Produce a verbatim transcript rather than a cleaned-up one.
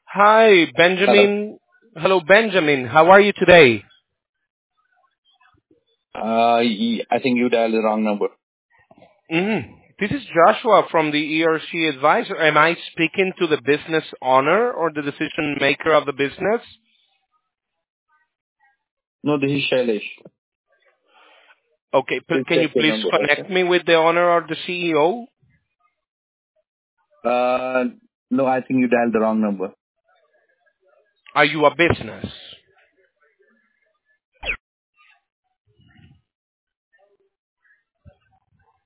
Hi, Hello. Benjamin. Hello, Benjamin. How are you today? Uh, y- I think you dialed the wrong number. Mm. This is Joshua from the E R C Advisor. Am I speaking to the business owner or the decision maker of the business? No, this is Shailesh. Okay, p- Please can you check your please number. Okay. connect me with the owner or the C E O? Uh, no, I think you dialed the wrong number. Are you a business?